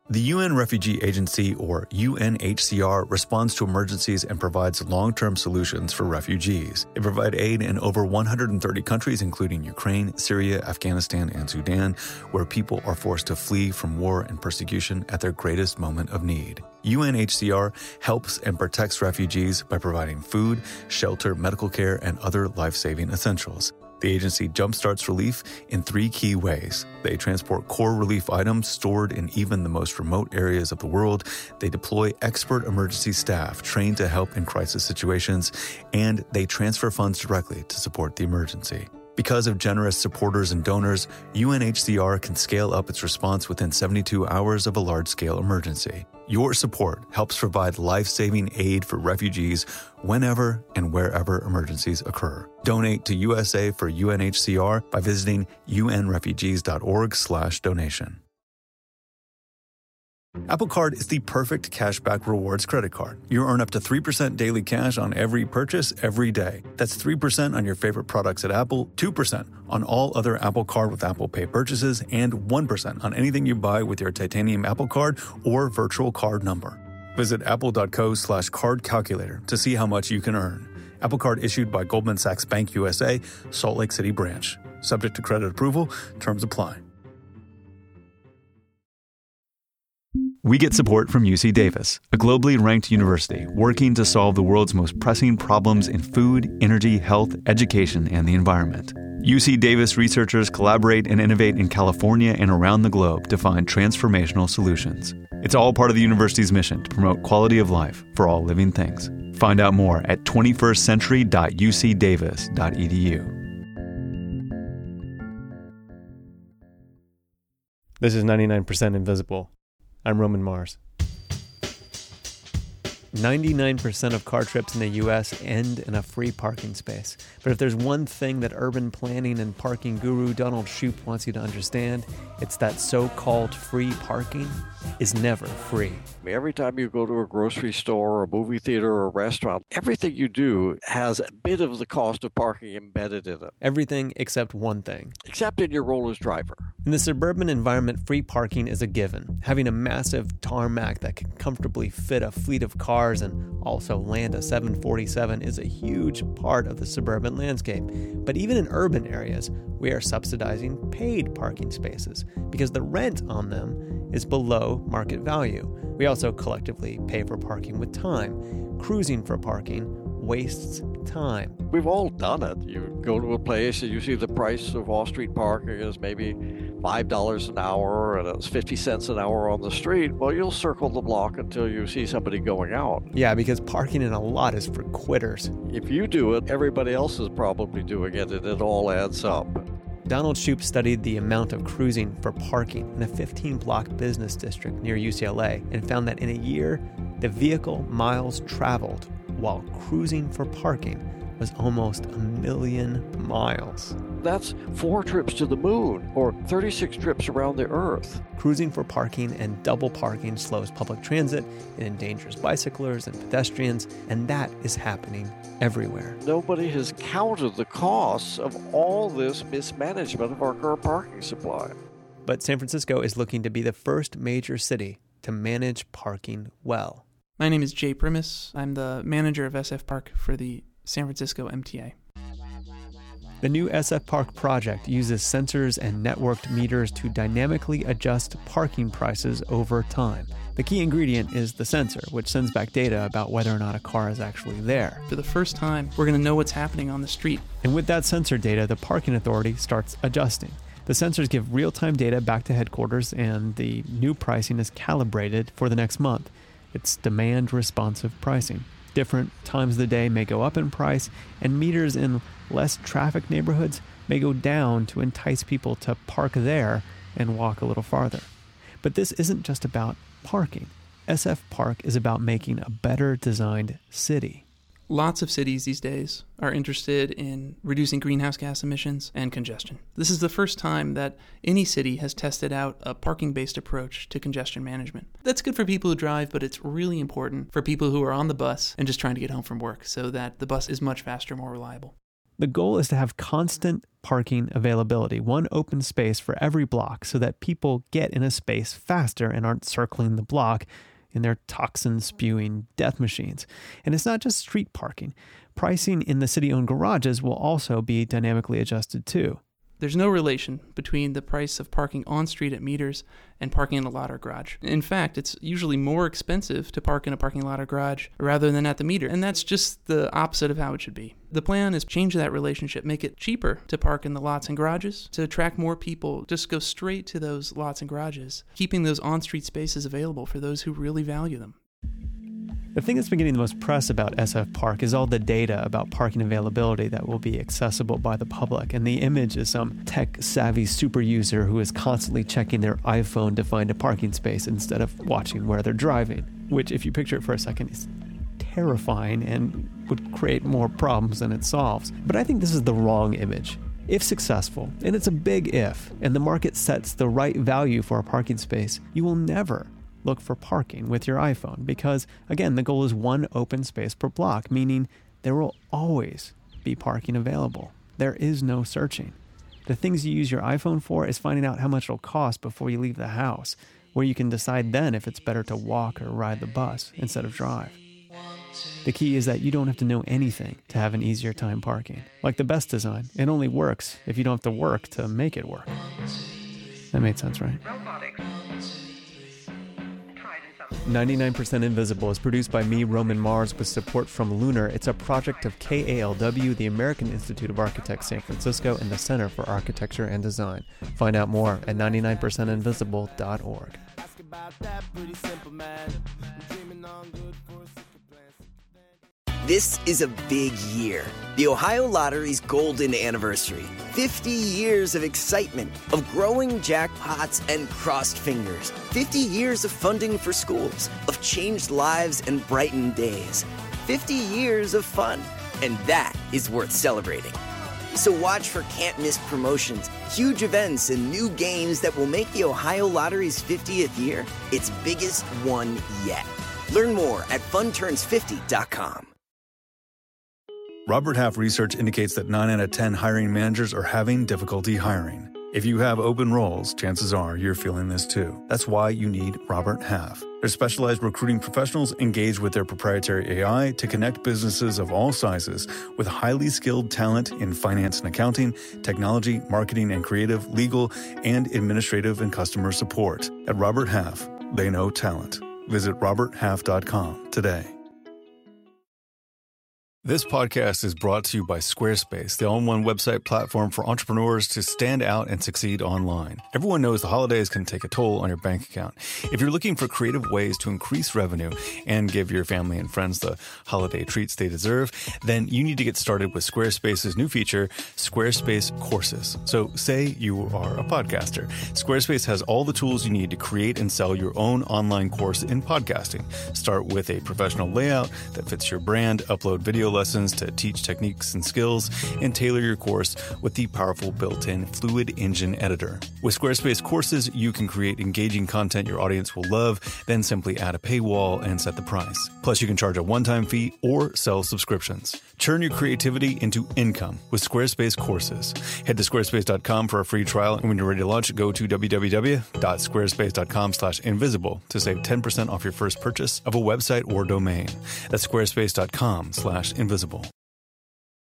The UN Refugee Agency, or UNHCR, responds to emergencies and provides long-term solutions for refugees. They provide aid in over 130 countries, including Ukraine, Syria, Afghanistan, and Sudan, where people are forced to flee from war and persecution at their greatest moment of need. UNHCR helps and protects refugees by providing food, shelter, medical care, and other life-saving essentials. The agency jumpstarts relief in 3 key ways. They transport core relief items stored in even the most remote areas of the world. They deploy expert emergency staff trained to help in crisis situations. And they transfer funds directly to support the emergency. Because of generous supporters and donors, UNHCR can scale up its response within 72 hours of a large-scale emergency. Your support helps provide life-saving aid for refugees whenever and wherever emergencies occur. Donate to USA for UNHCR by visiting unrefugees.org/donation. Apple Card is the perfect cashback rewards credit card. You earn up to 3% daily cash on every purchase every day. That's 3% on your favorite products at Apple, 2% on all other Apple Card with Apple Pay purchases, and 1% on anything you buy with your titanium Apple Card or virtual card number. Visit apple.co/card calculator to see how much you can earn. Apple Card issued by Goldman Sachs Bank USA, Salt Lake City branch. Subject to credit approval. Terms apply. We get support from UC Davis, a globally ranked university working to solve the world's most pressing problems in food, energy, health, education, and the environment. UC Davis researchers collaborate and innovate in California and around the globe to find transformational solutions. It's all part of the university's mission to promote quality of life for all living things. Find out more at 21stcentury.ucdavis.edu. This is 99% Invisible. I'm Roman Mars. 99% of car trips in the U.S. end in a free parking space. But if there's one thing that urban planning and parking guru Donald Shoup wants you to understand, it's that so-called free parking is never free. Every time you go to a grocery store or a movie theater or a restaurant, everything you do has a bit of the cost of parking embedded in it. Everything except one thing. Except in your role as driver. In the suburban environment, free parking is a given. Having a massive tarmac that can comfortably fit a fleet of cars and also land a 747 is a huge part of the suburban landscape. But even in urban areas, we are subsidizing paid parking spaces because the rent on them is below market value. We also collectively pay for parking with time. Cruising for parking wastes time. We've all done it. You go to a place and you see the price of off-street parking is maybe $5 an hour and it's 50 cents an hour on the street. Well, you'll circle the block until you see somebody going out. Yeah, because parking in a lot is for quitters. If you do it, everybody else is probably doing it, and it all adds up. Donald Shoup studied the amount of cruising for parking in a 15-block business district near UCLA and found that in a year, the vehicle miles traveled while cruising for parking was almost 1 million miles. That's 4 trips to the moon or 36 trips around the Earth. Cruising for parking and double parking slows public transit, it endangers bicyclers and pedestrians, and that is happening everywhere. Nobody has counted the costs of all this mismanagement of our car parking supply. But San Francisco is looking to be the first major city to manage parking well. My name is Jay Primus. I'm the manager of SF Park for the San Francisco MTA. The new SF Park project uses sensors and networked meters to dynamically adjust parking prices over time. The key ingredient is the sensor, which sends back data about whether or not a car is actually there. For the first time, we're going to know what's happening on the street. And with that sensor data, the parking authority starts adjusting. The sensors give real-time data back to headquarters, and the new pricing is calibrated for the next month. It's demand-responsive pricing. Different times of the day may go up in price, and meters in less traffic neighborhoods may go down to entice people to park there and walk a little farther. But this isn't just about parking. SF Park is about making a better designed city. Lots of cities these days are interested in reducing greenhouse gas emissions and congestion. This is the first time that any city has tested out a parking-based approach to congestion management. That's good for people who drive, but it's really important for people who are on the bus and just trying to get home from work so that the bus is much faster, more reliable. The goal is to have constant parking availability, one open space for every block, so that people get in a space faster and aren't circling the block in their toxin-spewing death machines. And it's not just street parking. Pricing in the city-owned garages will also be dynamically adjusted too. There's no relation between the price of parking on street at meters and parking in a lot or garage. In fact, it's usually more expensive to park in a parking lot or garage rather than at the meter, and that's just the opposite of how it should be. The plan is change that relationship, make it cheaper to park in the lots and garages, to attract more people, just go straight to those lots and garages, keeping those on-street spaces available for those who really value them. The thing that's been getting the most press about SF Park is all the data about parking availability that will be accessible by the public. And the image is some tech-savvy super user who is constantly checking their iPhone to find a parking space instead of watching where they're driving, which, if you picture it for a second, is terrifying and would create more problems than it solves. But I think this is the wrong image. If successful, and it's a big if, and the market sets the right value for a parking space, you will never look for parking with your iPhone because, again, the goal is one open space per block, meaning there will always be parking available. There is no searching. The things you use your iPhone for is finding out how much it'll cost before you leave the house, where you can decide then if it's better to walk or ride the bus instead of drive. The key is that you don't have to know anything to have an easier time parking. Like the best design, it only works if you don't have to work to make it work. That made sense, right? 99% Invisible is produced by me, Roman Mars, with support from Lunar. It's a project of KALW, the American Institute of Architects San Francisco, and the Center for Architecture and Design. Find out more at 99percentinvisible.org. This is a big year. The Ohio Lottery's golden anniversary. 50 years of excitement, of growing jackpots and crossed fingers. 50 years of funding for schools, of changed lives and brightened days. 50 years of fun, and that is worth celebrating. So watch for can't-miss promotions, huge events, and new games that will make the Ohio Lottery's 50th year its biggest one yet. Learn more at funturns50.com. Robert Half research indicates that 9 out of 10 hiring managers are having difficulty hiring. If you have open roles, chances are you're feeling this too. That's why you need Robert Half. Their specialized recruiting professionals engage with their proprietary AI to connect businesses of all sizes with highly skilled talent in finance and accounting, technology, marketing and creative, legal, and administrative and customer support. At Robert Half, they know talent. Visit roberthalf.com today. This podcast is brought to you by Squarespace, the all-in-one website platform for entrepreneurs to stand out and succeed online. Everyone knows the holidays can take a toll on your bank account. If you're looking for creative ways to increase revenue and give your family and friends the holiday treats they deserve, then you need to get started with Squarespace's new feature, Squarespace Courses. So say you are a podcaster. Squarespace has all the tools you need to create and sell your own online course in podcasting. Start with a professional layout that fits your brand, upload video lessons to teach techniques and skills, and tailor your course with the powerful built-in Fluid Engine editor. With Squarespace Courses, you can create engaging content your audience will love, then simply add a paywall and set the price. Plus, you can charge a one-time fee or sell subscriptions. Turn your creativity into income with Squarespace Courses. Head to squarespace.com for a free trial, and when you're ready to launch, go to www.squarespace.com/invisible to save 10% off your first purchase of a website or domain. That's squarespace.com/invisible.